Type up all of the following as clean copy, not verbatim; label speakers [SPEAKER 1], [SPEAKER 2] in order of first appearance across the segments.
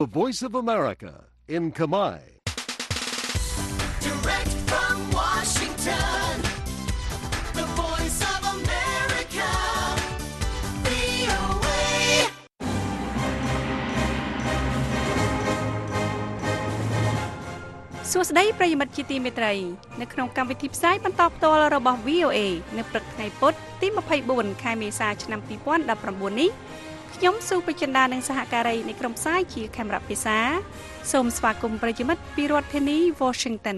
[SPEAKER 1] The Voice of America in Khmer.
[SPEAKER 2] Direct from Washington, the Voice of America, VOA.
[SPEAKER 3] សួស្តីប្រិយមិត្តជាទីមេត្រីនៅក្នុងកម្មវិធីផ្សាយបន្តផ្ទាល់របស់ VOA នៅព្រឹកថ្ងៃពុធទី24ខែមេសាឆ្នាំ2019នេះខ្ញុំស៊ូបចិន្តានិងសហការីនៃក្រុមផ្សាយជាខេមរៈភាសាសូមស្វាគមន៍ប្រិយមិត្តពីរដ្ឋធានី Washington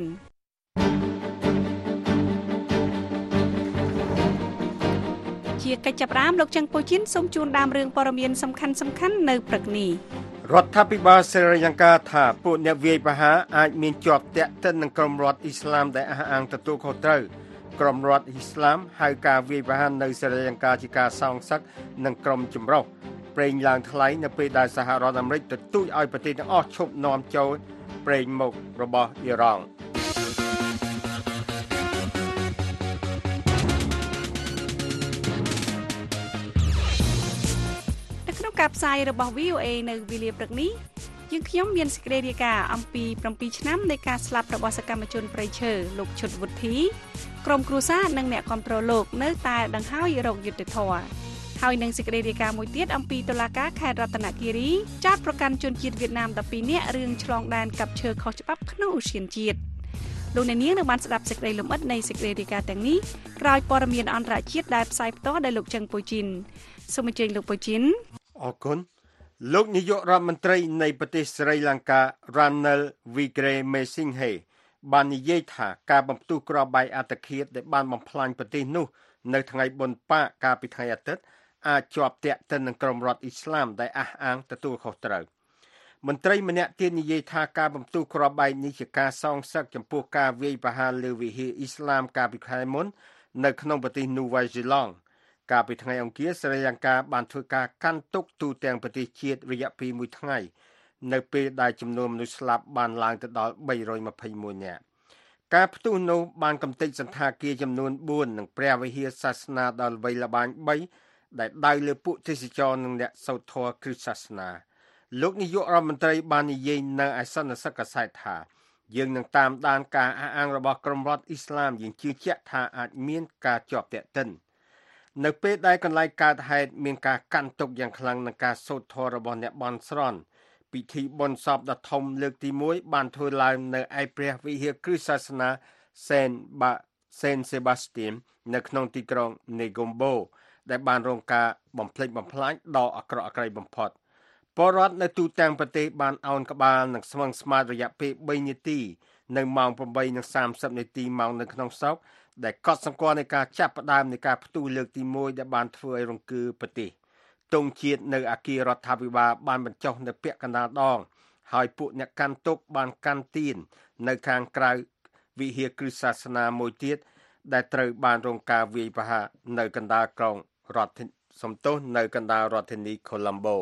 [SPEAKER 3] ជាកិច្ចចាប់ផ្ដើមលោកច័ន្ទពូជីនសូមជូនដើមរឿងព័ត៌មានសំខាន់ៗនៅព្រឹកនេះ
[SPEAKER 4] រដ្ឋាភិបាលស្រីលង្កាថាពួកអ្នកវាយប្រហារអាចមានជាប់ទាក់ទិននឹងក្រុមរដ្ឋអ៊ីស្លាមដែលអះអាងទទួលខុសត្រូវក្រុមរដ្ឋអ៊ីស្លាមហៅការវាយប្រហារនៅស្រីលង្កាជាការសងសឹកនឹងក្រុមចម្រុះប្រេងឡើងថ្លៃនៅពេលដែលសហរដ្ឋអាមេរិកទទូចឲ្យប្រទេសទាំងអស់ឈប់នាំចូលប្រេងមុខរបស់អ៊ីរ៉ង់
[SPEAKER 3] ការផ្សាយរបស់ VOA នៅវេលាព្រឹកនេះយើងខ្ញុំមានសេចក្តីរាយការណ៍អំពី7ឆ្នាំនៃការស្លាប់របស់សកម្មជនព្រៃឈើលោកឈុតវុធី ក្រុមគ្រួសារនិងអ្នកគាំទ្រលោកនៅតែដង្ហោយរោគយុត្តិធម៌ហើយនឹងសេចក្តីរាយការណ៍មួយទៀតអំពីតុលាការខេត្តរតនគិរីចោទប្រកាន់ជនជាតិវៀតណាម12នាក់រឿងឆ្លងដែនកាប់ឈើខុសច្បាប់ក្នុងឧទ្យានជាតិលោកអ្នកនាងនឹងបានស្ដាប់សេចក្តីលម្អិតនៃសេចក្តីរាយការណ៍ទាំងនេះក្រោយព័ត៌មានអន្តរជាតិដែលផ្សាយផ្ទាល់ដោយលោកចឹងពូជីនសូមអញ្ជើញលោកពូជីន
[SPEAKER 4] អរគុណលោកនាយករដ្ឋមន្ត្រីនៃប្រទេសស្រីលង្កា Ranil Wickremesinghe បាននិយាយថាការបំផ្ទុះគ្រាប់បែកអត្តឃាតដែលបានបំផ្លាញប្រទេសនោះនៅថ្ងៃបុណ្យប៉ាកាលពីថ្ងៃអាទិត្យអាចជាប់ទាក់ទិននឹងក្រុមរដ្ឋអ៊ីស្លាមដែលអះអាងទទួលខុសត្រូវមន្ត្រីម្នាក់ទៀតនិយាយថាការបំផ្ទុះគ្រាប់បែកនេះជាការសងសឹកចំពោះការវាយប្រហារលើវិហារអ៊ីស្លាមកាលពីខែមុននៅក្នុងប្រទេសនូវែលសេឡង់កាលពីថ្ងៃអង្គារស្រីលង្កាបានធ្វើការកាន់ទុកទូទាំងប្រទេសជាតិរយៈពេល1ថ្ងៃនៅពេលដែលចំនួនមនុស្សស្លាប់បានឡើងទៅដល់321នាក់ការផ្ទុះនោះបានកំទេចសន្តាគារចំនួន4និងព្រះវិហារសាសនាដ៏ល្បីល្បាញ3ដែលដៅលើពួកទេសចរនិងអ្នកសូត្រធម៌គ្រិស្តសាសនាលោកនាយករដ្ឋមន្ត្រីបាននិយាយនៅឯសន្និសីទកាសែតថាយើងនឹងតាមដានការអះអាងរបស់ក្រុមរដ្ឋអ៊ីស្លាមយើងជឿជាក់ថាអាចមានការជាប់ទាក់ទិននៅពេលដែលកន្លែងកើតហេតុមានការកាន់ទុកយ៉ាងខ្លាំងនឹងការសូត្រធម៌របស់អ្នកបន់ស្រន់ពិធីបុណ្យសពដ៏ធំលើកទី1បានធ្វើឡើងនៅឯព្រះវិហារគ្រិស្តសាសនា Saint Sebastian នៅក្នុងទីក្រុង Negombo ដែលបានរងការបំផ្លិចបំផ្លាញដ៏អាក្រក់អាក្រៃបំផុតពលរដ្ឋនៅទូទាំងប្រទេសបានអោនក្បាលនិងស្វឹងស្មាតរយៈពេល3នាទីនៅម៉ោង 8:30 នាទីម៉ោងនៅក្នុងស្រុកដែលកត់សម្គាល់នៃការចាប់ផ្ដើមនៃការផ្ទុះលើកទី1ដែលបានធ្វើឲ្យរង្គើប្រទេសទង់ជាតិនៅអគាររដ្ឋាភិបាលបានបញ្ចុះនៅពាក់កណ្ដាលដងហើយពួកអ្នកកាន់ទុកបានកាន់ទៀននៅខាងក្រៅវិហារគ្រិស្តសាសនាមួយទៀតដែលត្រូវបានរងការវាយប្រហារនៅកណ្ដាលក្រុងនៅកណ្ដាលរដ្ឋធានី Colombo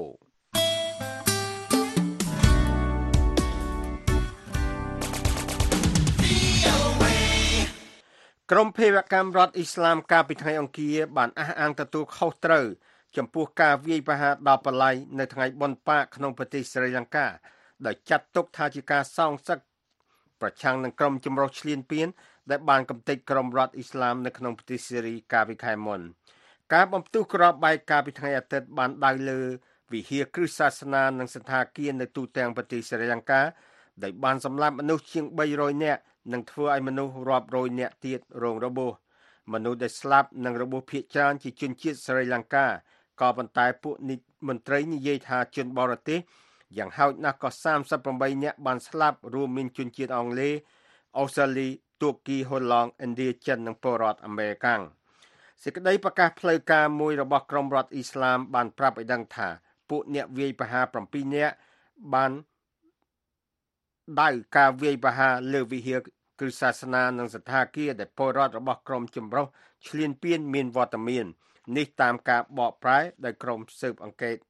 [SPEAKER 4] ក្រុមភេរវកម្មរដ្ឋអ៊ីស្លាមកាលពីថ្ងៃអង្គារបានអះអាងទទួលខុសត្រូវចំពោះការវាយប្រហារដល់បល័យនៅថ្ងៃបុណ្យប៉ាក្នុងប្រទេសស្រីលង្កាដោយចាត់ទុកថាជាការសងសឹកប្រឆាំងនឹងក្រុមចម្រុះឈ្លានពានដែលបានកំទេចក្រុមរដ្ឋអ៊ីស្លាមនៅក្នុងប្រទេសសេរីកាលពីខែមុនការបំផ្ទុះគ្រាប់បែកកាលពីថ្ងៃអាទិត្យបានដៅលើវិហារគ្រិស្តសាសនានិងសន្តាគារនៅទូទាំងប្រទេសស្រីលង្កាដែលបានសម្លាប់មនុស្សជាង300នាក់និងធ្វើឲ្យមនុស្សរាប់រយនាក់ទៀតរងរបួសមនុស្សដែលស្លាប់និងរបួសភាគច្រើនជាជនជាតិស្រីលង្កាក៏ប៉ុន្តែពួកមន្ត្រីនិយាយថាជនបរទេសយ៉ាងហោចណាស់ក៏38នាក់បានស្លាប់រួមមានជនជាតិអង់គ្លេសអូស្ត្រាលីទួរគីហូឡង់ឥណ្ឌាចិននិងពលរដ្ឋអាមេរិកសេចក្តីប្រកាសផ្លូវការមួយរបស់ក្រុមរដ្ឋអ៊ីស្លាមបានប្រាប់ឲ្យដឹងថាពួកអ្នកវាយប្រហារ7នាក់បានដៅការវាយប្រហារលើវិហារគ្រិស្តសាសនានិងសន្តាគារដែលពលរដ្ឋរបស់ក្រុមចម្រុះឈ្លានពានមានវត្តមាននេះតាមការបកប្រែដោយក្រុមស៊ើបអង្កេត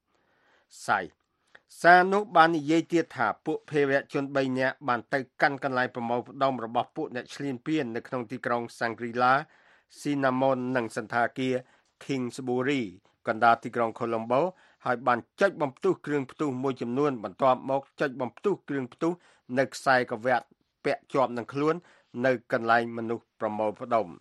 [SPEAKER 4] សារនោះបាននិយាយទៀតថាពួកភេរវជន3នាក់បានទៅកាន់កន្លែងប្រមូលផ្ដុំរបស់ពួកអ្នកឈ្លានពាននៅក្នុងទីក្រុង Shangri-La, Cinnamon និងសន្តាគារ Kingsbury កណ្ដាលទីក្រុង Colombo ហើយបានចុចបំផ្ទុះគ្រឿងផ្ទុះមួយចំនួនបន្ទាប់មកចុចបំផ្ទុះគ្រឿងផ្ទុះនៅខ្សែក្រវាត់ពាក់ជាប់នឹងខ្លួននៅកន្លែងមនុស្សប្រមូលផ្ដុំ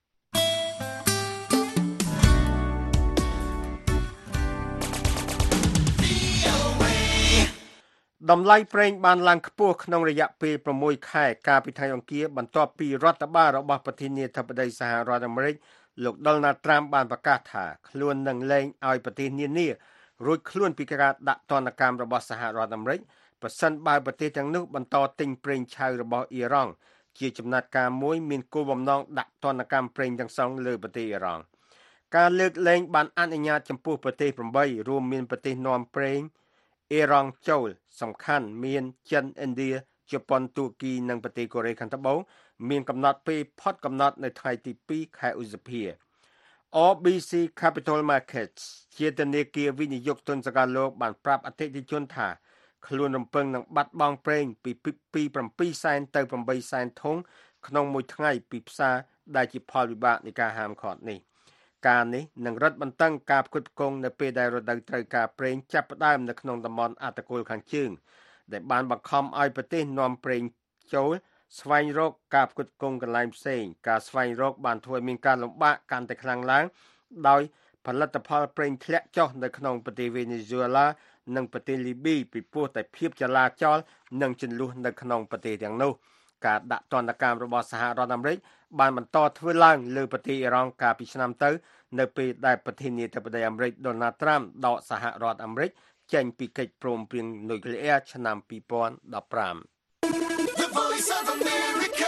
[SPEAKER 4] តម្លៃប្រេងបានឡើងខ្ពស់ក្នុងរយៈពេល6ខែកាលពីថ្ងៃអង្គារបន្ទាប់ពីរដ្ឋបាលរបស់ប្រធានាធិបតីសហរដ្ឋអាមេរិកលោក Donald Trump បានប្រកាសថាខ្លួននឹងលែងឲ្យប្រទេសនានារួចខ្លួនពីការដាក់ទណ្ឌកម្មរបស់សហរដ្ឋអាមេរិកប្រសិនបើប្រទេសទាំងនោះបន្តទិញប្រេងឆៅរបស់អ៊ីរ៉ង់ជាចំណាត់ការមួយមានគោលបំណងដាក់ទណ្ឌកម្មប្រេងទាំងសងលើប្រទេសអ៊ីរ៉ង់ការលើកលែងបានអនុញ្ញាតចំពោះប្រទេស8រួមមានប្រទេសនាំប្រេងអ៊ីរ៉ង់ចូលសំខាន់មានចិនឥណ្ឌាជប៉ុនទួរគីនិងប្រទេសកូរ៉េខាងត្បូងមានកំណត់ពេលផុតកំណត់នៅថ្ងៃទី2ខែឧសភា RBC Capital Markets ជាធនាគារវិនិយោគទុនសកលលោកបានប្រាប់អតិថិជនថាខ្លួនរំពឹងនឹងបាត់បង់ប្រេងពី7សែនទៅ8សែនធុងក្នុងមួយថ្ងៃពីផ្សារដែលជាផលវិបាកនៃការហាមឃាត់នេះការនេះនឹងរឹតបន្តឹងការផ្គត់ផ្គង់នៅពេលដែលរដូវត្រូវការប្រេងចាប់ផ្ដើមនៅក្នុងតំបន់អត្តកូលខាងជើងដែលបានបង្ខំឲ្យប្រទេសនាំប្រេងចូលស្វែងរកការផ្គត់ផ្គង់កន្លែងផ្សេងការស្វែងរកបានធ្វើឲ្យមានការលំបាកកាន់តែខ្លាំងឡើងដោយផលិតផលប្រេងធ្លាក់ចុះនៅក្នុងប្រទេសវេណេស៊ុយអេឡានិងប្រទេសលីប៊ីពីព្រោះតែភាពចលាចលនិងជម្លោះនៅក្នុងប្រទេសទាំងនោះការដាក់ទណ្ឌកម្មរបស់សហរដ្ឋអាមេរិកបានបន្តធ្វើឡើងលើប្រទេសអ៊ីរ៉ង់កាលពីឆ្នាំទៅនៅពេលដែលប្រធានាធិបតីអាមេរិក Donald Trump ដកសហរដ្ឋអាមេរិកចេញពីកិច្ចព្រមព្រៀងនុយក្លេអ៊ែរឆ្នាំ2015
[SPEAKER 2] The Voice of America,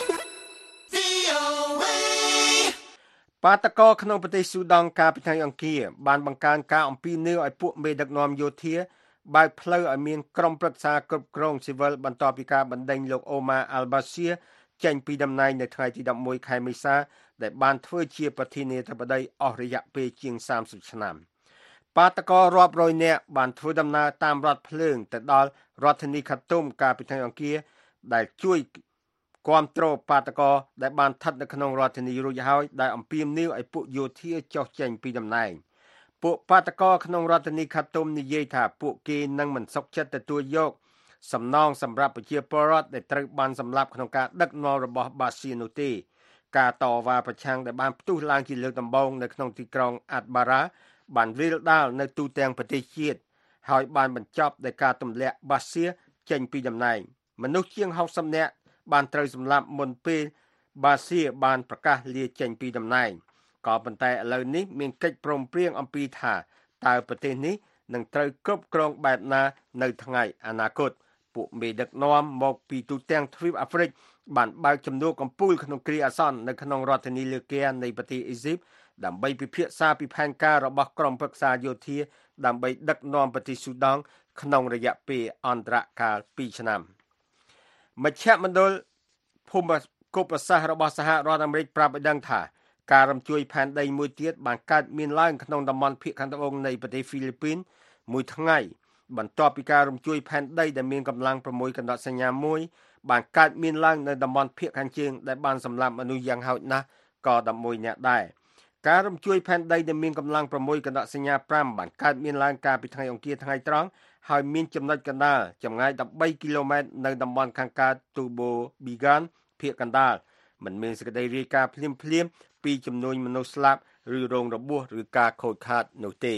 [SPEAKER 2] VOA.
[SPEAKER 4] បាតកោក្នុងប្រទេសស៊ូដង់កាលពីថ្ងៃអង្គារបានបង្កើនការអំពាវនាវឲ្យពួកមេដឹកនាំយោធាបើកផ្លូវឲ្យមានក្រុមប្រឹក្សាគ្រប់គ្រងស៊ីវិលបន្ទាប់ពីការបណ្ដេញលោកអូម៉ាអាល់បាស៊ីចេញពីតំណែងនៅថ្ងៃទី11ខែមេសាដែលបានធ្វើជាប្រធានាធិបតីអស់រយៈពេលជាង30ឆ្នាំបាតកោរាប់រយនាក់បានធ្វើដំណើរតាមរថភ្លើងទៅដល់រដ្ឋធានីខាតុមកាលពីថ្ងៃអង្គារដែលជួយគាំទ្របាតកោដែលបានស្ថិតនៅក្នុងរដ្ឋធានីរួចហើយដែលអំពាវនាវឲ្យពួកយោធាចុះចេញពីតំណែងពួកបាតកោក្នុងរដ្ឋធានីខាតុមនិយាយថាពួកគេនឹងមិនសុខចិត្តទទួលយកសំណងសម្រាប់ប្រជាពលរដ្ឋដែលត្រូវបានសម្លាប់ក្នុងការដឹកនាំរបស់បាស៊ីនោះទេការតវ៉ាប្រឆាំងដែលបានផ្ទុះឡើងជាលើកដំបូងនៅក្នុងទីក្រុងអាត់បារ៉ាបានរាលដាលនៅទូទាំងប្រទេសជាតិហើយបានបញ្ចប់ដោយការទម្លាក់បាស៊ីចេញពីតំណែងមនុស្សជាង60នាក់បានត្រូវសម្លាប់មុនពេលបាស៊ីបានប្រកាសលាចេញពីតំណែងក៏ប៉ុន្តែឥឡូវនេះមានកិច្ចព្រមព្រៀងអំពីថាតើប្រទេសនេះនឹងត្រូវគ្រប់គ្រងបែបណានៅថ្ងៃអនាគតពួកមេដឹកនាំមកពីទូទាំងទ្វីបអាហ្វ្រិកបានបើកចំនួនកំពូលក្នុងគ្រាអាសន្ននៅក្នុងរដ្ឋធានីលើកែនៃប្រទេសអ៊ីស៊ីបដើម្បីពិភាក្សាពីផែនការរបស់ក្រុមប្រឹក្សាយោធាដើម្បីដឹកនាំប្រទេសស៊ូដង់ក្នុងរយៈពេលអន្តរកាល2ឆ្នាំមជ្ឈមណ្ឌលភូមិគប់សាស្ត្ររបស់សហរដ្ឋអាមេរិកប្រាប់ឲ្យដឹងថាការរំជួយផែនដីមួយទៀតបានកើតមានឡើងក្នុងតំបន់ភាគខាងត្បូងនៃប្រទេសហ្វីលីពីនមួយថ្ងៃបន្ទាប់ពីការរំជួយផែនដីដែលមានកម្លាំង6កណ្ដុតសញ្ញាមួយបានកើតមានឡើងនៅតំបន់ភាគខាងជើងដែលបានសម្លាប់មនុស្សយ៉ាងហោចណាស់ក៏11នាក់ដែរការរំជួយផែនដីដែលមានកម្លាំង6កណ្ដុតសញ្ញា5បានកើតមានឡើងកាលពីថ្ងៃអង្គារថ្ងៃត្រង់ហើយមានចំណុចកណ្ដាលចម្ងាយ13គីឡូម៉ែត្រនៅតំបន់ខាងកើតទូបូប៊ីហ្គានភាគកណ្ដាលមិនមានសេចក្តីរាយការណ៍ភ្លាមពីចំនួនមនុស្សស្លាប់ឬរងរបួសឬការខូចខាតនោះទេ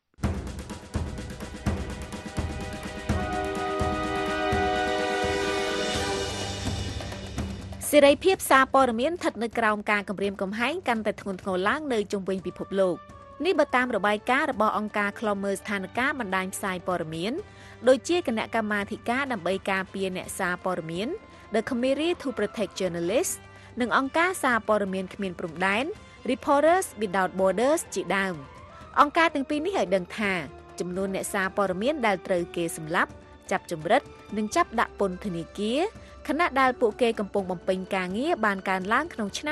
[SPEAKER 5] សេរីភាពសារព័ត៌មានស្ថិតនៅក្រោមការគំរាមកំហែងកាន់តែធ្ងន់ធ្ងរឡើងនៅជុំវិញពិភពលោកនេះបើតាមរបាយការណ៍របស់អង្គការឃ្លាំមើលស្ថានភាពបណ្ដាញផ្សាយព័ត៌មានដូចជាគណៈកម្មាធិការដើម្បីការពារអ្នកសារព័ត៌មាន The Committee to Protect Journalists និងអង្គការសារព័ត៌មានគ្មានព្រំដែន Reporters Without Borders ជាដើមអង្គការទាំងពីរនេះឲ្យដឹងថាចំនួនអ្នកសារព័ត៌មានដែលត្រូវគេសម្លាប់ចាប់ចម្រិតនិងចាប់ដាក់ពន្ធនាគារខណៈដែលពួកគេកំពុងបំពេញការងារបានកើនឡើងក្នុងឆ្នាំ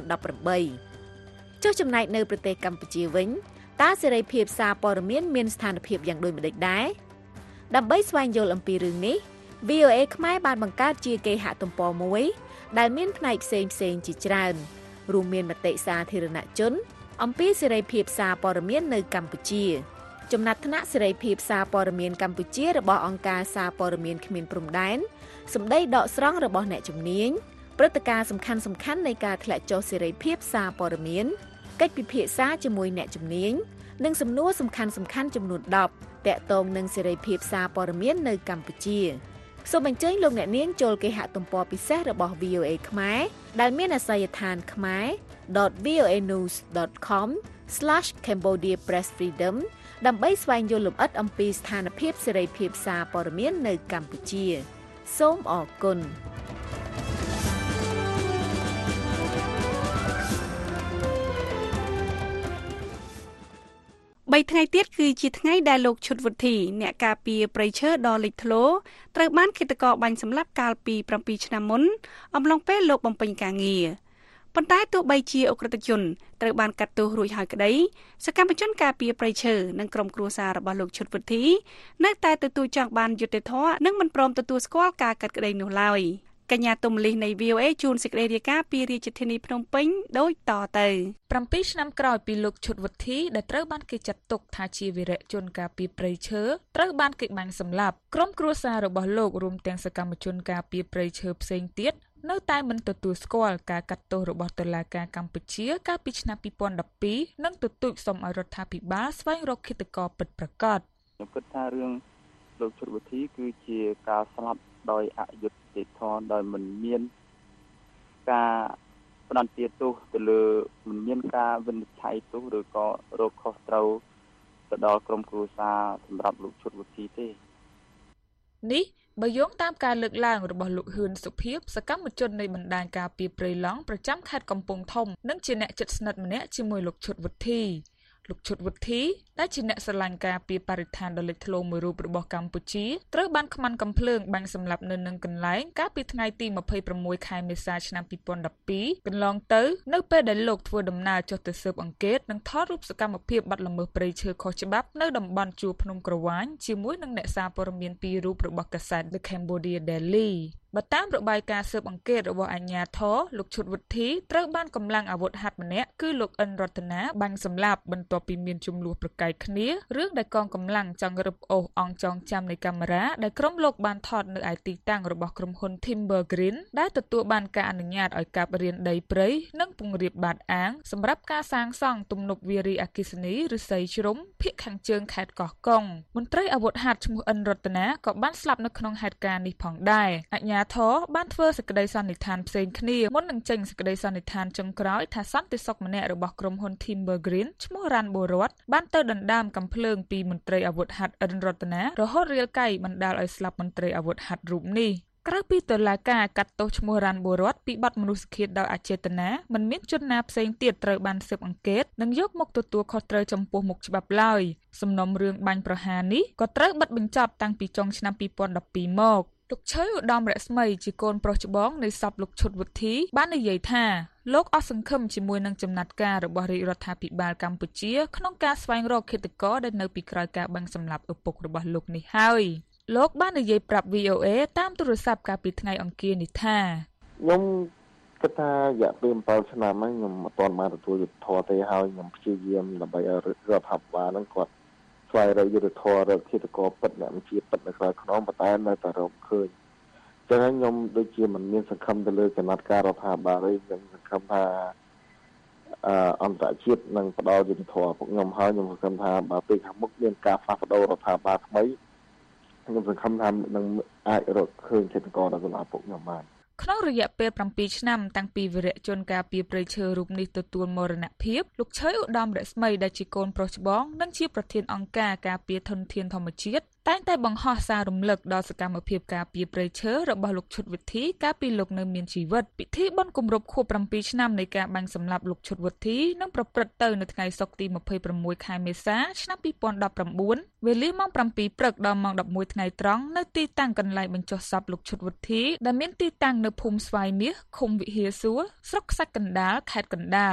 [SPEAKER 5] 2018ចុះចំណែកនៅប្រទេសកម្ពុជាវិញតើសេរីភាពសារព័ត៌មានមានស្ថានភាពយ៉ាងដូចម្តេចដែរដើម្បីស្វែងយល់អំពីរឿងនេះ VOA ខ្មែរបានបង្កើតជាគេហទំព័រមួយដែលមានផ្នែកផ្សេងជាច្រើនរួមមានមតិសាធារណជនអំពីសេរីភាពសារព័ត៌មាននៅកម្ពុជាចំណាត់ថ្នាក់សេរីភាពសារព័ត៌មានកម្ពុជារបស់អង្គការសារព័ត៌មានគ្មានព្រំដែនសម្ដីដកស្រង់របស់អ្នកជំនាញព្រឹត្តិការណ៍សំខាន់ៗនៃការធ្លាក់ចុះសេរីភាពសារព័ត៌មានកិច្ចពិភាក្សាជាមួយអ្នកជំនាញនិងសំណួរសំខាន់ៗចំនួន10ទាក់ទងនឹងសេរីភាពសារព័ត៌មាននៅកម្ពុជាសូមអញ្ជើញលោកអ្នកនាងចូលគេហទំព័រពិសេសរបស់ VOA ខ្មែរដែលមានអាសយដ្ឋានkhmer.voanews.com/cambodiapressfreedom ដើម្បីស្វែងយល់លម្អិតអំពីស្ថានភាពសេរីភាពសារព័ត៌មាននៅកម្ពុជាសូមអរគុណ
[SPEAKER 3] 3ថ្ងៃទៀតគឺជាថ្ងៃដែលលោកឈុតវុធីអ្នកការពារព្រៃឈើដ៏លេចធ្លោត្រូវបានឃាតករបាញ់សម្លាប់កាលពី7ឆ្នាំមុនអំឡុងពេលលោកបំពេញការងារប៉ុន្តែទោះបីជាអ ுக ្រិតជនត្រូវបានកាត់ទោសរួចហើយក្តីសកម្មជនការពារព្រៃឈើនិងក្រុមគ្រួសាររបស់លោកឈុតវុធីនៅតែទទួលចង់បានយុត្តិធម៌និងមិនព្រមទទួលស្គាល់ការកាត់ក្តីនោះឡើយកញ្ញាទុំលីសនៃ VOA ជួនសេចក្តីរាយការណ៍ពីរាជធានីភ្នំពេញដូចតទៅ
[SPEAKER 6] 7ឆ្នាំក្រោយពីលោកឈុតវុធីដែលត្រូវបានគេចាត់ទុកថាជាវីរៈជនការពារព្រៃឈើត្រូវបានគេបាញ់សម្លាប់ក្រុមគ្រួសាររបស់លោករួមទាំងសកម្មជនការពារព្រៃឈើផ្សេងទៀតនៅតែមិនទទួលស្គាល់ការកាត់ទោសរបស់តុលាការកម្ពុជាកាលពីឆ្នាំ2012និងទទូចសុំឲ្យរដ្ឋាភិបាលស្វែងរកឃាតករពិតប្រាកដ
[SPEAKER 7] ខ្ញុំគិតថារឿងលោកឈុតវុធីគឺជាការស្លាប់ដោយអយុត្តិធម៌ដោយមិនមានការផ្ដន្ទាទោសទៅលើមិនមានការវិនិច្ឆ័យទោសឬក៏រកខុសត្រូវទៅដល់ក្រុមគ្រួសារសម្រាប់លោកឈុតវុធីទេ
[SPEAKER 6] នេះបើយោងតាមការលើកឡើងរបស់លោកហ៊ឿនសុភីបសកម្មជននៃបណ្ដាញការពារព្រៃឡង់ប្រចាំខេត្តកំពង់ធំនិងជាអ្នកជិតស្និទ្ធម្នាក់ជាមួយលោកឈុតវុធីលោកឈុតវុធីដែលជាអ្នកស្រឡាញ់ការពារបរិស្ថានដ៏លេចធ្លោមួយរូបរបស់កម្ពុជាត្រូវបានខ្មាន់កំភ្លើងបាញ់សម្លាប់នៅនឹងកន្លែងកាលពីថ្ងៃទី26ខែមេសាឆ្នាំ2012កន្លងទៅនៅពេលដែលលោកធ្វើដំណើរចុះទៅស៊ើបអង្កេតនិងថតរូបសកម្មភាពបាត់ល្មើសព្រៃឈើខុសច្បាប់នៅតំបន់ជួរភ្នំក្រវាញជាមួយនឹងអ្នកសារព័ត៌មានពីររូបរបស់កាសែត The Cambodia Dailyបើតាមរបាយការណ៍ស៊ើបអង្កេតរបស់អាជ្ញាធរលោកឈុតវុធីត្រូវបានកម្លាំងអាវុធហត្ថម្នាក់គឺលោកអិនរតនាបាញ់សម្លាប់បន្ទាប់ពីមានជម្លោះប្រកែកគ្នារឿងដែលកងកម្លាំងចង់រឹបអូសអង្គចងចាំនៃកាមេរ៉ាដែលក្រុមលោកបានថតនៅឯទីតាំងរបស់ក្រុមហ៊ុន Timber Green ដែលទទួលបានការអនុញ្ញាតឲ្យកាប់រានដីព្រៃនិងពង្រាបបាតអាងសម្រាប់ការសាងសង់ទំនប់វារីអគ្គិសនីឫស្សីជ្រុំភាគខាងជើងខេត្តកោះកុងមន្ត្រីអាវុធហត្ថឈ្មោះអិនរតនាក៏បានស្លាប់នៅក្នុងហេតុការណ៍នេះផងដែរអាជ្ញាធរបានធ្វើសេចក្តីសន្និដ្ឋានផ្សេងគ្នាមុននឹងចេញសេចក្តីសន្និដ្ឋានចុងក្រោយថាសន្តិសុខម្នាក់របស់ក្រុមហ៊ុន Timber Green ឈ្មោះរ៉ាន់បូរ៉ាត់បានទៅដណ្ដើមកាំភ្លើងពីមន្ត្រីអាវុធហត្ថអិនរតនារហូតរាលកៃបណ្ដាលឲ្យស្លាប់មន្ត្រីអាវុធហត្ថរូបនេះក្រៅពីតុលាការកាត់ទោសឈ្មោះរ៉ាន់បូរ៉ាត់ពីបទមនុស្សឃាតដោយអចេតនាមិនមានជនណាផ្សេងទៀតត្រូវបានស៊ើបអង្កេតនិងយកមកទទួលខុសត្រូវចំពោះមុខច្បាប់ឡើយសំណុំរឿងបាញ់ប្រហារនេះក៏ត្រូវបិទបញ្ចប់តាំងពីចុងឆ្នាំ2012មកលោកឆើយឧត្តមរស្មីជាកូនប្រុសច្បងនៃសពលោកឈុតវុធីបាននិយាយថាលោកអស់សង្ឃឹមជាមួយនឹងចំណាត់ការរបស់រាជរដ្ឋាភិបាលកម្ពុជាក្នុងការស្វែងរកឃាតករដែលនៅពីក្រោយការបាញ់សម្លាប់ឪពុករបស់លោកនេះហើយលោកបាននិយាយប្រាប់ VOA តាមទូរស័ព្ទកាលពីថ្ងៃអង្គារនេះថា
[SPEAKER 8] ខ្ញុំគិតថារយៈពេល7ឆ្នាំហើយខ្ញុំមិនទាន់បានទទួលយុត្តិធម៌ទេហើយខ្ញុំព្យាយាមដើម្បីឲ្យរដ្ឋាភិបាលហ្នឹងគាត់ស្វែងរកយុត្តិធម៌រកឃាតករពិតអ្នកបញ្ជាពិតនៅក្រៅខ្នងប៉ុន្តែនៅតែរកឃើញចឹងហើយខ្ញុំដូចជាមិនមានសង្ឃឹមទៅលើចំណាត់ការរដ្ឋាភិបាលទេខ្ញុំសង្ឃឹមថាអន្តរជាតិនឹងផ្ដល់យុត្តិធម៌ពួកខ្ញុំហើយខ្ញុំសង្ឃឹមថាបើពេលខាងមុខមានការផ្លាស់ប្ដូររដ្ឋាភិបាលថ្មីខ្ញុំសង្ឃឹមថានឹងអាចរកឃើញឃាតករដល់សម្រាប់ពួកខ្ញុំបាន
[SPEAKER 6] ក្នុងរយៈពេល7ឆ្នាំតាំងពីវីរៈជនការពារព្រៃឈើរូបនេះទទួលមរណភាពលោកឆើយឧត្តមរស្មីដែលជាកូនប្រុសច្បងនិងជាប្រធានអង្គការការពារធនធានធម្មជាតិតែងតែបង្ហោះសាររំលឹកដល់សកម្មភាពការពារព្រៃឈើរបស់លោកឈុតវុធីកាលពីលោកនៅមានជីវិតពិធីបុណ្យគម្រប់ខួប7ឆ្នាំនៃការបាញ់សម្លាប់លោកឈុតវុធីនឹងប្រព្រឹត្តទៅនៅថ្ងៃសុក្រទី26ខែមេសាឆ្នាំ2019វេលាម៉ោង7ព្រឹកដល់ម៉ោង11ថ្ងៃត្រង់នៅទីតាំងកន្លែងបញ្ចុះសពលោកឈុតវុធីដែលមានទីតាំងនៅភូមិស្វាយមាសឃុំវិហារសួរស្រុកខ្សាច់កណ្ដាលខេត្តកណ្ដាល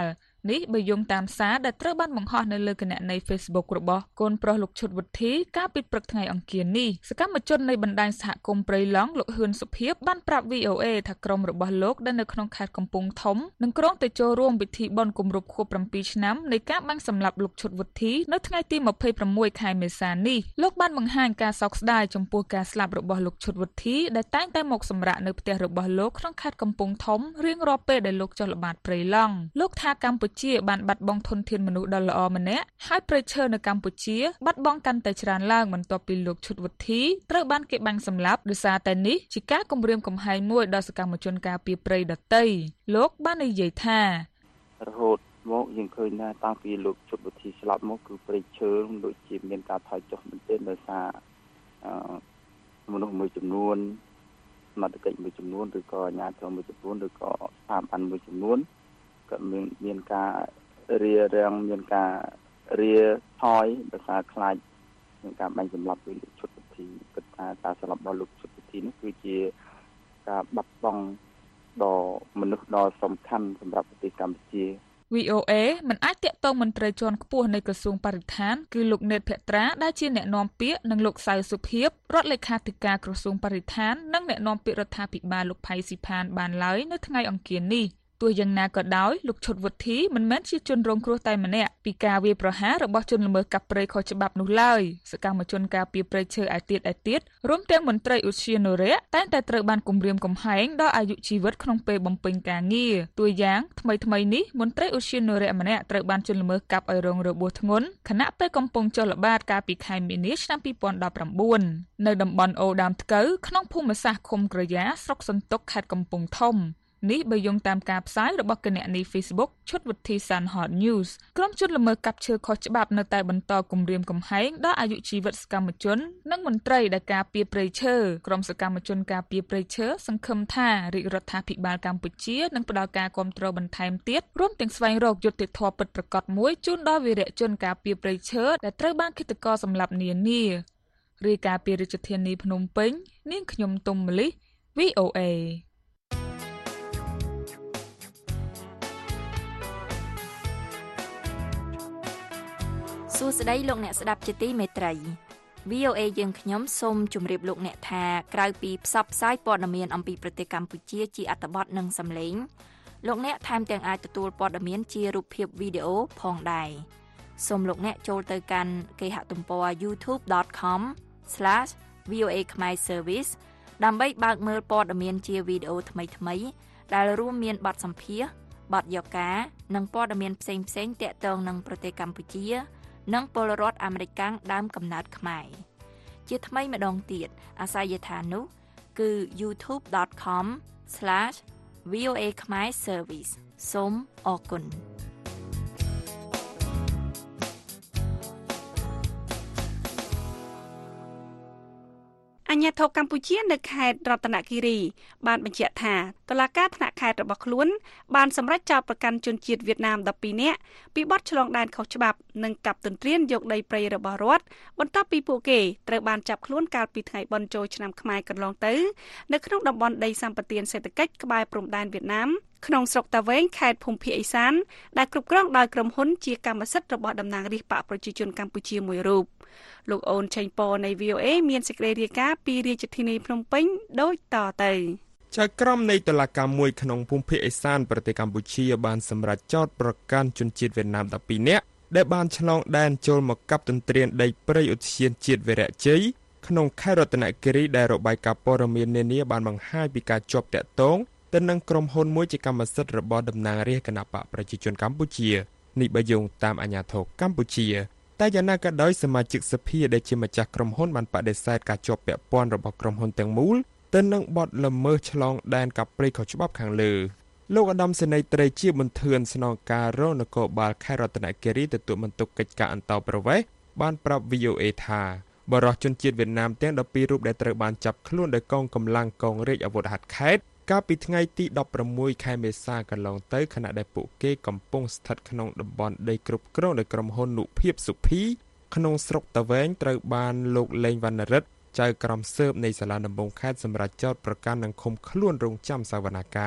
[SPEAKER 6] នេះបើយោងតាមសារដែលត្រូវបានបង្ហោះនៅលើគណនី Facebook របស់កូនប្រុសលោកឈុតវុធីកាលពីព្រឹកថ្ងៃអង្គារនេះសកម្មជននៃបណ្ដាញសហគមន៍ព្រៃឡង់លោកហ៊ឿនសុភីបបានប្រាប់ VOA ថាក្រុមរបស់លោកដែលនៅក្នុងខេត្តកំពង់ធំនឹងក្រុងទៅចូលរួមពិធីបុណ្យគម្រប់ខួប7ឆ្នាំនៃការបាញ់សម្លាប់លោកឈុតវុធីនៅថ្ងៃទី26ខែមេសានេះលោកបានបង្ហាញការសោកស្ដាយចំពោះការស្លាប់របស់លោកឈុតវុធីដែលតែងតែមកសម្រាកនៅផ្ទះរបស់លោកក្នុងខេត្តកំពង់ធំរៀងរាល់ពេលដែលលោកចុះល្បាតព្រៃឡង់លោកថាកម្ពុជាបានបាត់បង់ធនធានមនុស្សដ៏ល្អម្នាក់ហើយព្រៃឈើនៅកម្ពុជាបាត់បង់កាន់តែច្រើនឡើងបន្ទាប់ពីលោកឈុតវុធីត្រូវបានគេបាញ់សម្លាប់ដោយសារតែនេះជាការគំរាមកំហែងមួយដល់សកម្មជនការពារព្រៃដទៃលោកបាននិយាយថា
[SPEAKER 7] រហូតមកយើងឃើញថាតាំងពីលោកឈុតវុធីស្លាប់មកគឺព្រៃឈើដូចជាមានការថយចុះមែនទែនដោយសារមនុស្សមួយចំនួនសមត្ថកិច្ចមួយចំនួនឬក៏អាជ្ញាធរមួយចំនួនឬក៏ស្ថាប័នមួយចំនួនក៏មានការរារាំងមានការរាថយដោយសារខ្លាចនឹងការបាញ់សម្លាប់លោកឈុតវុធីគិតថាការស្លាប់របស់លោកឈុតវុធីនេះគឺជាការបាត់បង់ដ៏មនុស្សដ៏សំខាន់សម្រាប់ប្រទេសកម្ពុជា
[SPEAKER 6] VOA មិនអាចតាក់ទងមន្ត្រីជាន់ខ្ពស់នៃក្រសួងបរិស្ថានគឺលោកណេតភក្ត្រាដែលជាអ្នកនាំពាក្យនិងលោកសៅសុភីបរដ្ឋលេខាធិការក្រសួងបរិស្ថាននិងអ្នកនាំពាក្យរដ្ឋាភិបាលលោកផៃស៊ីផានបានឡើយនៅថ្ងៃអង្គារនេះទោះយ៉ាងណាក៏ដោយលោកឈុតវុធីមិនមែនជាជនរងគ្រោះតែម្នាក់ពីការវាយប្រហាររបស់ជនល្មើសកាប់ព្រៃខុសច្បាប់នោះឡើយសកម្មជនការពារព្រៃឈើឯទៀតរួមទាំងមន្ត្រីឧទ្យានុរក្សតែងតែត្រូវបានគំរាមកំហែងដល់អាយុជីវិតក្នុងពេលបំពេញការងារតួយ៉ាងថ្មីនេះមន្ត្រីឧទ្យានុរក្សម្នាក់ត្រូវបានជនល្មើសកាប់ឲ្យរងរបួសធ្ងន់ខណៈពេលកំពុងចុះល្បាតកាលពីខែមីនាឆ្នាំ2019នៅតំបន់អូដើមថ្កូវក្នុងភូមិសាស្ត្រឃុំក្រយ៉ាស្រុកសន្ទុកខេត្តកំពង់ធំនេះបើយោងតាមការផ្សាយរបស់គណនី Facebook ឈុតវុធីសាន់ហត News ក្រុមជនល្មើសកាប់ឈើខុសច្បាប់នៅតែបន្តគំរាមកំហែងដល់អាយុជីវិតសកម្មជននិងមន្ត្រីដែលការពារព្រៃឈើក្រុមសកម្មជនការពារព្រៃឈើសង្ឃឹមថារាជរដ្ឋាភិបាលកម្ពុជានឹងផ្តល់ការគាំទ្របន្ថែមទៀតរួមទាំងស្វែងរកយុត្តិធម៌ពិតប្រាកដមួយជូនដល់វីរៈជនការពារព្រៃឈើដែលត្រូវបានឃាតករសម្លាប់នានារាយការណ៍ពីរាជធានីភ្នំពេញនាងខ្ញុំទុំមលី VOA
[SPEAKER 5] សួស្តីលោកអ្នកស្ដាប់ជាទីមេត្រី VOA យើងខ្ញុំសូមជម្រាបលោកអ្នកថាក្រៅពីផ្សព្វផ្សាយព័ត៌មានអំពីប្រទេសកម្ពុជាជាអត្ថបទនិងសំឡេងលោកអ្នកថែមទាំងអាចទទួលព័ត៌មានជារូបភាពវីដេអូផងដែរសូមលោកអ្នកចូលទៅកាន់គេហទំព័រ youtube.com/VOA Khmer Service ដើម្បីបើកមើលព័ត៌មានជាវីដេអូថ្មីៗដែលរួមមានបទសម្ភាសន៍បទយកការនិងព័ត៌មានផ្សេងៗទាក់ទងនឹងប្រទេសកម្ពុជានិងពលរដ្ឋអាមេរិកដើមកំណើតខ្មែរជាថ្មីម្ដងទៀតអាសយដ្ឋាននោះគឺ youtube.com/VOA Khmer Service សូមអរគុណ
[SPEAKER 3] អាជ្ញាធរកម្ពុជានៅខេត្តរតនគិរីបានបញ្ជាក់ថាតុលាការថ្នាក់ខេត្តរបស់ខ្លួនបានសម្រេចចោទប្រកាន់ជនជាតិវៀតណាម12នាក់ពីបទឆ្លងដែនខុសច្បាប់និងកាប់ទន្ទ្រានយកដីព្រៃរបស់រដ្ឋបន្ទាប់ពីពួកគេត្រូវបានចាប់ខ្លួនកាលពីថ្ងៃបុណ្យចូលឆ្នាំខ្មែរកន្លងទៅនៅក្នុងតំបន់ដីសម្បត្តិសេដ្ឋកិច្ចក្បែរព្រំដែនវៀតណាមក្នុងស្រុកតាវែងខេត្តភូមិភាគឦសានដែលគ្រប់គ្រងដោយក្រុមហ៊ុនជាកម្មសិទ្ធិរបស់តំណាងរាស្ត្របកប្រជាជនកម្ពុជាមួយរូបលោកអូនឆេងប៉នៃ VOA មានសេចក្តីរាយការណ៍ពីរាជធានីភ្នំពេញដូចតទៅ
[SPEAKER 9] ចៅក្រមនៃតុលាការមួយក្នុងភូមិភាគឦសានប្រទេសកម្ពុជាបានសម្រេចចោទប្រកាន់ជនជាតិវៀតណាម12នាក់ដែលបានឆ្លងដែនចូលមកកាប់ទន្ទ្រានដីព្រៃឧទ្យានជាតិវីរៈជ័យក្នុងខេត្តរតនគិរីដែលរបាយការណ៍ព័ត៌មាននានាបានបង្ហាញពីការជាប់តាក់ទងទៅនឹងក្រុមហ៊ុនមួយជាកម្មសិទ្ធិរបស់តំណាងរាស្ត្រគណបកប្រជាជនកម្ពុជានេះបើយោងតាមអាជ្ញាធរកម្ពុជាតែយ៉ាងណាក៏ដោយសមាជិកសភាដែលជាម្ចាស់ក្រុមហ៊ុនបានបដិសេធការជាប់ពាក់ព័ន្ធរបស់ក្រុមហ៊ុនទាំងមូលទៅនឹងបទល្មើសឆ្លងដែនកាប់ព្រៃខុសច្បាប់ខាងលើលោកឧត្តមសេនីយ៍ត្រីជាមន្ទឿនស្នងការរងនគរបាលខេត្តរតនគិរីទទួលបន្ទុកកិច្ចការអន្តោប្រវេសន៍បានប្រាប់ VOA ថាបរិសុទ្ធជនជាតិវៀតណាមទាំង12រូបដែលត្រូវបានចាប់ខ្លួនដោយកងកម្លាំងកងរាជអាវុធហត្ថខេត្តកាលពីថ្ងៃទី16ខែមេសាកន្លងទៅខណៈដែលពួកគេកំពុងស្ថិតក្នុងតំបន់ដីគ្រប់គ្រងដោយក្រុមហ៊ុននុភាពសុភីក្នុងស្រុកតាវែងត្រូវបានលោកលេងវណ្ណរិទ្ធចៅក្រមស៊ើបនៃសាលាដំបងខេត្តសម្រាប់ចោទប្រកាន់និងឃុំខ្លួនរងចាំសវនាការ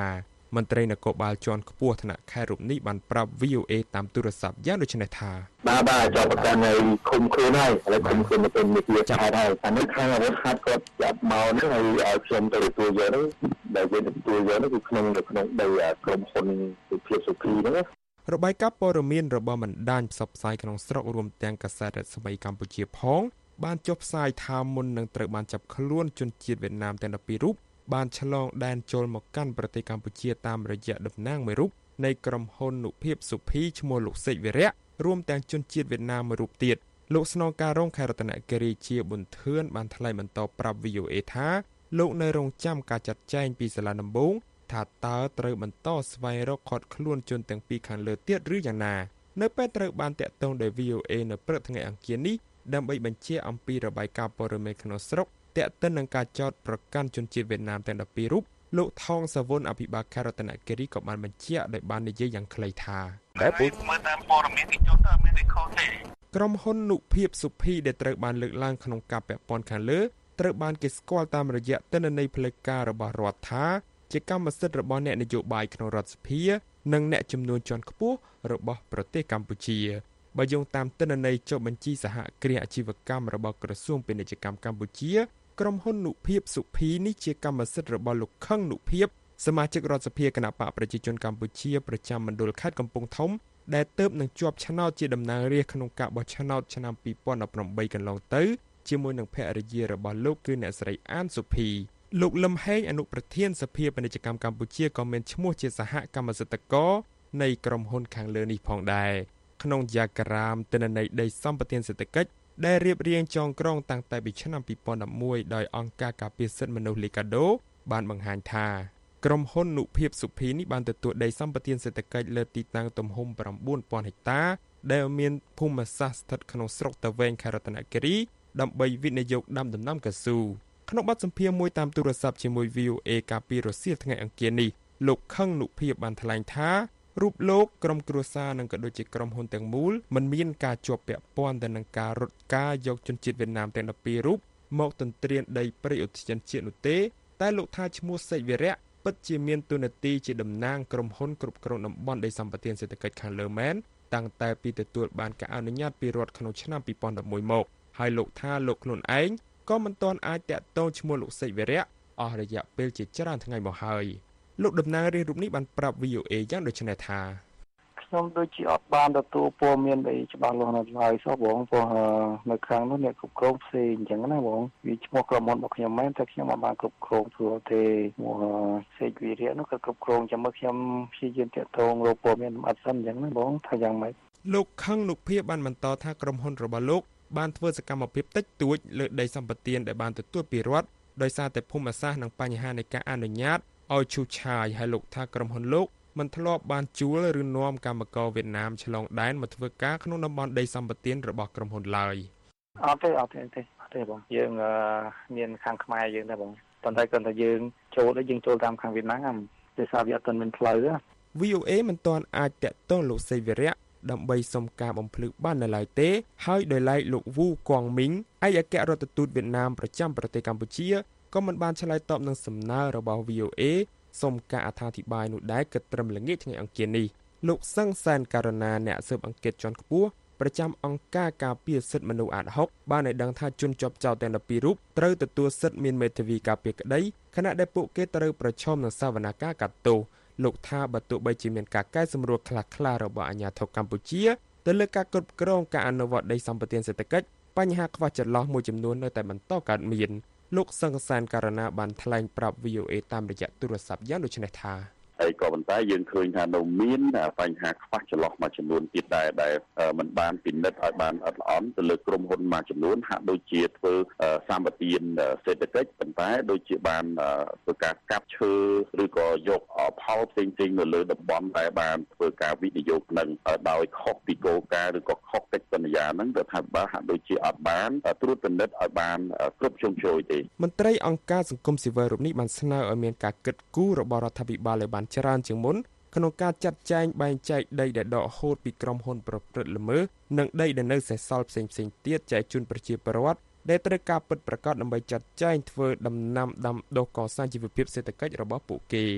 [SPEAKER 9] មន្ត្រីនគរបាលជាន់ខ្ពស់ថ្នាក់ខេត្តរូបនេះបានប្រាប់ VOA តាមទូរស័ព្ទយ៉ាងដូចនេះថា
[SPEAKER 8] បាទចាប់ប្រកាន់ឲ្យឃុំខ្លួនហើយឥឡូវឃុំខ្លួនទៅមានជាខេត្តហើយអានេះខាងអាវុធហត្ថគាត់ចាប់មកហ្នឹងឲ្យខ្ញុំទៅទទួលយកហ្នឹងដែលយើងទទួលយកហ្នឹងគឺក្នុងដីក្រុមហ៊ុនវិភាគសុភីហ្នឹង
[SPEAKER 9] របាយការណ៍ព័ត៌មានរបស់បណ្ដាញផ្សព្វផ្សាយក្នុងស្រុករួមទាំងកាសែតរដ្ឋស្មីកម្ពុជាផងបានចុះផ្សាយថាមុននឹងត្រូវបានចាប់ខ្លួនជនជាតិវៀតណាមទាំង12រូបបានឆ្លងដែនចូលមកកាន់ប្រទេសកម្ពុជាតាមរយៈតំណាងមួយរូបនៃក្រុមហ៊ុននុភាពសុភីឈ្មោះលោកសេកវិរៈរួមទាំងជនជាតិវៀតណាមមួយរូបទៀតលោកស្នងការរងខេត្តរតនគិរីជាប៊ុនធឿនបានថ្លែងបន្តប្រាប់ VOA ថាលោកនៅរងចាំការចាត់ចែងពីសាលាដំបងថាតើត្រូវបន្តស្វែងរកឃាត់ខ្លួនជនទាំងពីរខាងលើទៀតឬយ៉ាងណានៅពេលត្រូវបានតាក់ទងដោយ VOA នៅព្រឹកថ្ងៃអង្គារនេះដើម្បីបញ្ជាអំពីរបាយការណ៍ព័ត៌មានក្នុងស្រុកតាក់ទិននឹងការចោទប្រកាន់ជនជាតិវៀតណាមទាំង12រូបលោកថងសាវុនអភិបាលខេត្តរតនគិរីក៏បានបញ្ជាក់ដោយបាននិយាយយ៉ាងខ្លីថាតែពុកមើលតាមព័ត៌មានទីចោទអត់មានខុសទេក្រុមហ៊ុននុភាពសុភីដែលត្រូវបានលើកឡើងក្នុងការពាក់ព័ន្ធខាងលើត្រូវបានគេស្គាល់តាមរយៈទិន្នន័យផ្លូវការរបស់រដ្ឋថាជាកម្មសិទ្ធិរបស់អ្នកនយោបាយក្នុងរដ្ឋសភានិងអ្នកចំនួនជាន់ខ្ពស់របស់ប្រទេសកម្ពុជាបើយោងតាមទិន្នន័យចុះបញ្ជីសហគ្រាសអាជីវកម្មរបស់ក្រសួងពាណិជ្ជកម្មកម្ពុជាក្រុមហ៊ុននុភាពសុភីនេះជាកម្មសិទ្ធិរបស់លោកខឹងនុភាពសមាជិករដ្ឋសភាគណៈបកប្រជាជនកម្ពុជាប្រចាំមណ្ឌលខេត្តកំពង់ធំដែលទើបនឹងជាប់ឆ្នោតជាតំណាងរាស្ត្រក្នុងការបោះឆ្នោតឆ្នាំ2018កន្លងទៅជាមួយនឹងភរិយារបស់លោកគឺអ្នកស្រីអានសុភីលោកលឹមហេងអនុប្រធានសភាពាណិជ្ជកម្មកម្ពុជាក៏មានឈ្មោះជាសហកម្មសិទ្ធិករនៃក្រុមហ៊ុនខាងលើនេះផងដែរក្នុងយ៉ាក្រាមទិន្នន័យដីសម្បត្តិសេដ្ឋកិច្ចដែលរៀបរៀងចងក្រងតាំងតែពីឆ្នាំ2011ដោយអង្គការការពារសិទ្ធិមនុស្សលីកាដូបានបង្ហាញថាក្រុមហ៊ុននុភាពសុភីនេះបានទទួលដីសម្បត្តិសេដ្ឋកិច្ចលើទីតាំងទំហំ 9,000 ហិកតាដែលមានភូមិសាស្ត្រស្ថិតក្នុងស្រុកតាវែងខេត្តរតនគិរីដើម្បីវិនិយោគដាំដំណាំកៅស៊ូក្នុងបទសម្ភាសន៍មួយតាមទូរស័ព្ទជាមួយ VOA កាលពីរសៀលថ្ងៃអង្គារនេះលោកខឹងនុភាពបានថ្លែងថារូបលោកក្រុមគ្រួសារនិងក៏ដូចជាក្រុមហ៊ុនទាំងមូលមិនមានការជាប់ពាក់ព័ន្ធទៅនឹងការរត់ការយកជនជាតិវៀតណាមទាំង12រូបមកទន្ទ្រានដីព្រៃឧទ្យានជាតិនោះទេតែលោកថាឈ្មោះសេកវិរៈពិតជាមានតួនាទីជាតំណាងក្រុមហ៊ុនគ្រប់គ្រងតំបន់ដីសម្បត្តិសេដ្ឋកិច្ចខាងលើមែនតាំងតែពីទទួលបានការអនុញ្ញាតពីរដ្ឋក្នុងឆ្នាំ2011មកហើយលោកថាលោកខ្លួនឯងក៏មិនទាន់អាចតាក់ទងឈ្មោះលោកសេកវិរៈអស់រយៈពេលជាច្រើនថ្ងៃមកហើយលោកតំណាងរាស្ត្ររូបនេះបានប្រាប់ VOA យ៉ាងដូចនេះថា
[SPEAKER 7] ខ្ញុំដូចជាអត់បានទទួលព័ត៌មានអីច្បាស់លាស់នៅឡើយសោះបងព្រោះនៅខាងនោះអ្នកគ្រប់គ្រងផ្សេងអញ្ចឹងណាបងវាឈ្មោះក្រុមហ៊ុនរបស់ខ្ញុំមែនតែខ្ញុំអត់បានគ្រប់គ្រងព្រោះទេសេកវិរៈនោះក៏គ្រប់គ្រងចាំមើលខ្ញុំព្យាយាមតាក់ទងរកព័ត៌មានអត់សិនអញ្ចឹងណាបងថាយ៉ាងម៉េច
[SPEAKER 9] លោកខឹងនុភាពបានបន្តថាក្រុមហ៊ុនរបស់លោកបានធ្វើសកម្មភាពតិចតួចលើដីសម្បត្តិដែលបានទទួលពីរដ្ឋដោយសារតែភូមិសាស្ត្រនិងបញ្ហានៃការអនុញ្ញាតឲ្យឈូសឆាយហើយលោកថាក្រុមហ៊ុនលោកមិនធ្លាប់បានជួលឬនាំកម្មករវៀតណាមឆ្លងដែនមកធ្វើការក្នុងតំបន់ដីសម្បត្តិរបស់ក្រុមហ៊ុនឡើយ
[SPEAKER 7] អត់ទេបងយើងមានខាងខ្មែរយើងដែរបងប៉ុន្តែគាត់ថាយើងចូលតាមខាងវៀតណាមដោយសារវាអត់ទាន់មានផ្លូវ
[SPEAKER 9] VOA មិនទាន់អាចតាក់ទងលោកសេកវិរៈដើម្បីសុំការបំភ្លឺបាននៅឡើយទេហើយដោយឡែកលោកវូកងមីងឯកអគ្គរដ្ឋទូតវៀតណាមប្រចាំប្រទេសកម្ពុជាក៏មិនបានឆ្លើយតបនឹងសំណើរបស់ VOA សូមការអត្ថាធិប្បាយនោះដែរគិតត្រឹមល្ងាចថ្ងៃអង្គារនេះលោកសឹងសែនករណាអ្នកស៊ើបអង្កេតជាន់ខ្ពស់ប្រចាំអង្គការការពារសិទ្ធិមនុស្សអាត60បានឲ្យដឹងថាជនជាប់ចោទទាំង12រូបត្រូវទទួលសិទ្ធិមានមេធាវីការពារក្តីខណៈដែលពួកគេត្រូវប្រឈមនឹងសវនកម្មកាត់ទោសលោកថាបើទោះបីជាមានការកែសម្រួលខ្លះៗរបស់អាជ្ញាធរកម្ពុជាទៅលើការគ្រប់គ្រងការអនុវត្តដីសម្បត្តិសេដ្ឋកិច្ចបញ្ហាខ្វះចន្លោះមួយចំនួននៅតែបន្តកើតមានលោកសង្សានករណាបានថ្លែងប្រាប់ VOA តាមរយៈទូរស័ព្ទយ៉ាងដូចនេះថា
[SPEAKER 8] ហើយក៏ប៉ុន្តែយើងឃើញថានៅមានបញ្ហាខ្វះចន្លោះមួយចំនួនទៀតដែលមិនបានពិនិត្យឲ្យបានអត់ល្អន់ទៅលើក្រុមហ៊ុនមួយចំនួនហាក់ដូចជាធ្វើសម្បទានសេដ្ឋកិច្ចប៉ុន្តែដូចជាបានធ្វើការកាប់ឈើឬក៏យកផលផ្សេងៗនៅលើតំបន់ដែលបានធ្វើការវិនិយោគនឹងដោយខុសពីគោលការណ៍ឬក៏ខុសកិច្ចសន្យាហ្នឹងរដ្ឋាភិបាលហាក់ដូចជាអត់បានត្រួតពិនិត្យឲ្យបានគ្រប់ជ្រុងជ្រោយទេ
[SPEAKER 9] មន្ត្រីអង្គការសង្គមស៊ីវិលរូបនេះបានស្នើឲ្យមានការគិតគូររបស់រដ្ឋាភិបាលឲ្យបានច្រើនជាងមុនក្នុងការចាត់ចែងបែងចែកដីដែលដកហូតពីក្រុមហ៊ុនប្រព្រឹត្តល្មើសនិងដីដែលនៅសេសសល់ផ្សេងៗទៀតចែកជូនប្រជាពលរដ្ឋដែលត្រូវការពិតប្រាកដដើម្បីចាត់ចែងធ្វើដំណាំដាំដុះកសាងជីវភាពសេដ្ឋកិច្ចរបស់ពួកគេ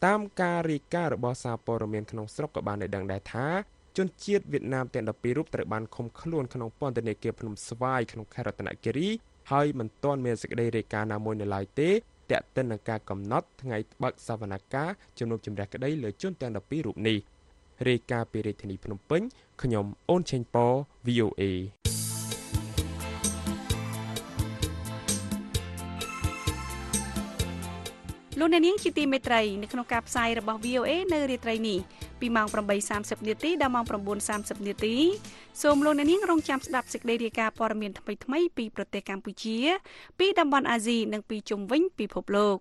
[SPEAKER 9] តាមការរាយការណ៍របស់សារព័ត៌មានក្នុងស្រុកក៏បានឲ្យដឹងដែរថាជនជាតិវៀតណាមទាំង12រូបត្រូវបានឃុំខ្លួនក្នុងពន្ធនាគារភ្នំស្វាយក្នុងខេត្តរតនគិរីហើយមិនទាន់មានសេចក្តីរាយការណ៍ណាមួយនៅឡើយទេទាក់ទិននឹងការកំណត់ថ្ងៃបើកសវនកម្មជំនុំជម្រះក្តីលើជនទាំង12រូបនេះរាយការណ៍ពីរាជធានីភ្នំពេញខ្ញុំអូនឆេងប៉ VOA
[SPEAKER 3] លោកអ្នកនាងជាទីមេត្រីនៅក្នុងការផ្សាយរបស់ VOA នៅរាត្រីនេះពីម៉ោង 8:30 នាទីដល់ម៉ោង 9:30 នាទីសូមលោកអ្នកនាងរងចាំស្ដាប់សេចក្តីរាយការណ៍ព័ត៌មានថ្មីៗពីប្រទេសកម្ពុជាពីតំបន់អាស៊ីនិងពីជុំវិញពិភពលោក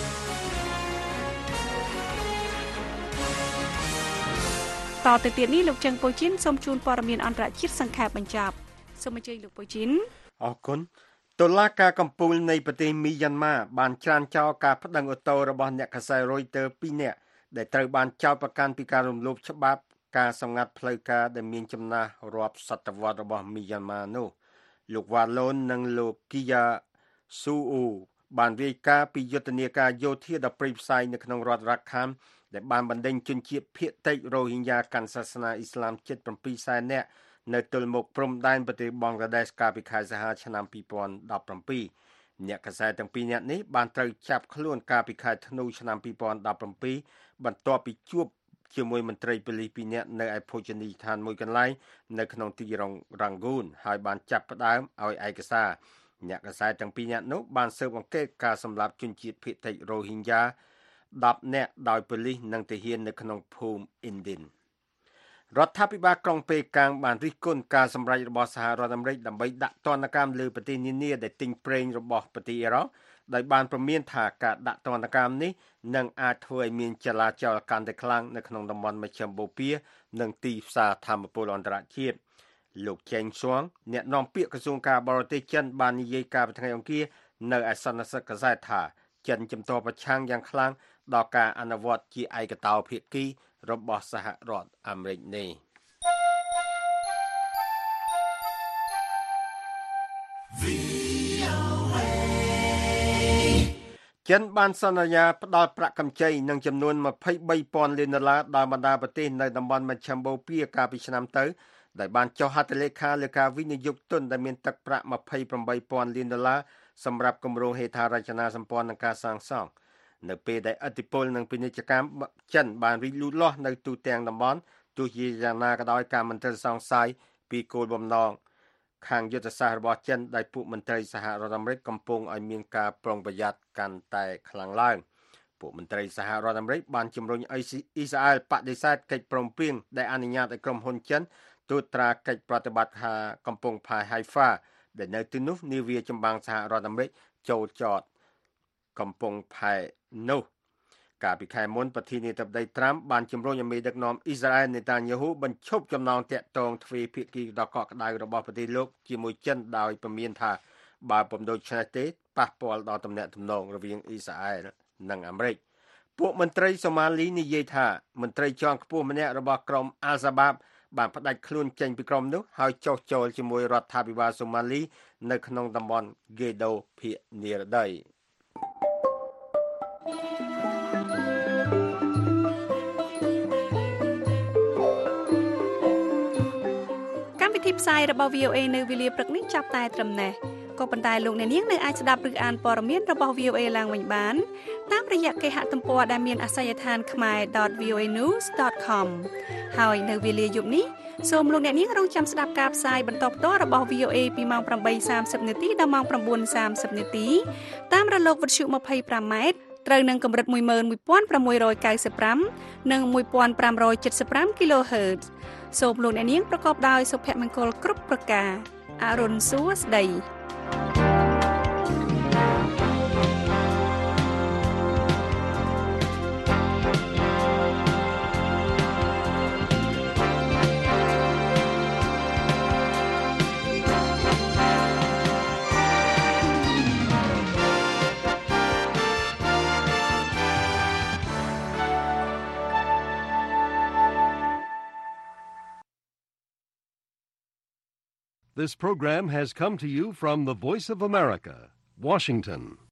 [SPEAKER 3] តទៅទៀតនេះលោកចឹងប៉ូជីនសូមជូនព័ត៌មានអន្តរជាតិសង្ខេបបញ្ចប់សូមអញ្ជើញលោកប៉ូជីន
[SPEAKER 4] អរគុណតុលាការកំពូលនៃប្រទេសមីយ៉ាន់ម៉ាបានច្រានចោលការប្តឹងអូតូរបស់អ្នកកាសែត Reuters 2នាក់ដែលត្រូវបានចោទប្រកាន់ពីការរំលោភច្បាប់ការសម្ងាត់ផ្លូវការដែលមានចំណាស់រាប់សតវត្សរបស់មីយ៉ាន់ម៉ានោះលោកវ៉ាឡូននិងលោកគីយ៉ាស៊ូអ៊ូបានរាយការណ៍ពីយុទ្ធនាការយោធាដ៏ព្រៃផ្សៃនៅក្នុងរដ្ឋរ៉ាខានដែលបានបណ្ដេញជនជាតិភាគតិចរ៉ូហីញ៉ាកាន់សាសនាអ៊ីស្លាមជិត 700,000 នាក់នៅទល់មុខព្រំដែនប្រទេសបង់ក្លាដេសកាលពីខែសីហាឆ្នាំ 2017 អ្នកកាសែតទាំងពីរនាក់នេះបានត្រូវចាប់ខ្លួនកាលពីខែធ្នូឆ្នាំ 2017 បន្ទាប់ពីជួបជាមួយមន្ត្រីប៉ូលីស2នាក់នៅឯភោជនីយដ្ឋានមួយកន្លែងនៅក្នុងទីក្រុងរ៉ាងហ្គូនហើយបានចាប់ផ្ដើមឲ្យឯកសារអ្នកកាសែតទាំងពីរនាក់នោះបានស៊ើបអង្កេតការសម្លាប់ជនជាតិភាគតិចរ៉ូហីញ៉ា10នាក់ដោយប៉ូលីសនិងទាហាននៅក្នុងភូមិអ៊ីនឌិនរដ្ឋាភិបាលក្រុងប៉េកាំងបានរិះគន់ការសម្រេចរបស់សហរដ្ឋអាមេរិកដើម្បីដាក់ទណ្ឌកម្មលើប្រទេសនានាដែលទិញប្រេងរបស់ប្រទេសអ៊ីរ៉ង់ដោយបានព្រមានថាការដាក់ទណ្ឌកម្មនេះនឹងអាចធ្វើឲ្យមានចលាចលកាន់តែខ្លាំងនៅក្នុងតំបន់មជ្ឈិមបូព៌ានិងទីផ្សារធម្មពលអន្តរជាតិលោកចេងស៊ួងអ្នកនាំពាក្យក្រសួងការបរទេសចិនបាននិយាយកាលពីថ្ងៃអង្គារនៅឯសន្និសីទកាសែតថាចិនជំទាស់ប្រឆាំងយ៉ាងខ្លាំងដល់ការអនុវត្តជាឯកតោភាគីរបស់សហរដ្ឋអាមេរិកនេះចិនបានសន្យាផ្ដល់ប្រាក់កម្ចីនឹងចំនួន $23,000 លានដល់បណ្ដាប្រទេសនៅតំបន់មជ្ឈិមបូព៌ាកាលពីឆ្នាំទៅដែលបានចុះហត្ថលេខាលើការវិនិយោគទុនដែលមានទឹកប្រាក់ $28,000 លានសម្រាប់គម្រោងហេដ្ឋារចនាសម្ព័ន្ធនិងការសាងសង់នៅពេលដែលឥទ្ធិពលនិងពាណិជ្ជកម្មចិនបានរីកលូតលាស់នៅទូទាំងតំបន់ទោះជាយ៉ាងណាក៏ដោយការមិនត្រូវសង្ស័យពីគោលបំណងខាងយុទ្ធសាស្ត្ររបស់ចិនដែលពួកមន្ត្រីសហរដ្ឋអាមេរិកកំពុងឲ្យមានការប្រុងប្រយ័ត្នកាន់តែខ្លាំងឡើងពួកមន្ត្រីសហរដ្ឋអាមេរិកបានជំរុញឲ្យអ៊ីស្រាអែលបដិសេធកិច្ចព្រមព្រៀងដែលអនុញ្ញាតឲ្យក្រុមហ៊ុនចិនត្រួតត្រាកិច្ចប្រតិបត្តិការកំពង់ផែ Haifa ដែលនៅទីនោះនាវាចម្បាំងសហរដ្ឋអាមេរិកចូលចតកំពង់ផែនោះកាលពីខែមុនប្រធានាធិបតីត្រាំបានជំរុញឲ្យមេដឹកនាំអ៊ីស្រាអែលនេតាញ៉ាហ៊ូបញ្ឈប់ចំណងតាក់ទងទ្វេភាគីដ៏កក់ក្ដៅរបស់ប្រទេសលោកជាមួយចិនដោយព្រមានថាបើពុំដូច្នេះទេប៉ះពាល់ដល់ទំនាក់ទំនងរវាងអ៊ីស្រាអែលនិងអាមេរិកពួកមន្ត្រីសូម៉ាលីនិយាយថាមន្ត្រីជាន់ខ្ពស់ម្នាក់របស់ក្រុមអាល់សាបាបបានផ្ដាច់ខ្លួនចេញពីក្រុមនោះហើយចុះចូលជាមួយរដ្ឋាភិបាលសូម៉ាលីនៅក្នុងតំបន់ហ្គេដូភាគនិរតី
[SPEAKER 3] កម្មវិធីផ្សាយរបស់ VOA នៅវេលាព្រឹកនេះចាប់តែត្រឹមនេះក៏ប៉ុន្តែលោកអ្នកនាងនៅអាចស្ដាប់ឬអានព័ត៌មានរបស់ VOA ឡើងវិញបានតាមរយៈគេហទំព័រដែលមានអាសយដ្ឋាន khmer.voanews.com ហើយនៅវេលាយប់នេះសូមលោកអ្នកនាងរងចាំស្ដាប់ការផ្សាយបន្តផ្ទាល់របស់ VOA ពីម៉ោង 8:30 នាទីដល់ម៉ោង 9:30 នាទីតាមរលកវិទ្យុ 25 ម៉ែត្រត្រូវនឹងកម្រិត 11695 និង 1575 kHz សូមលោកអ្នកនាងប្រកបដោយសុភមង្គលគ្រប់ប្រការអរុនសួស្ដី
[SPEAKER 1] This program has come to you from the Voice of America, Washington.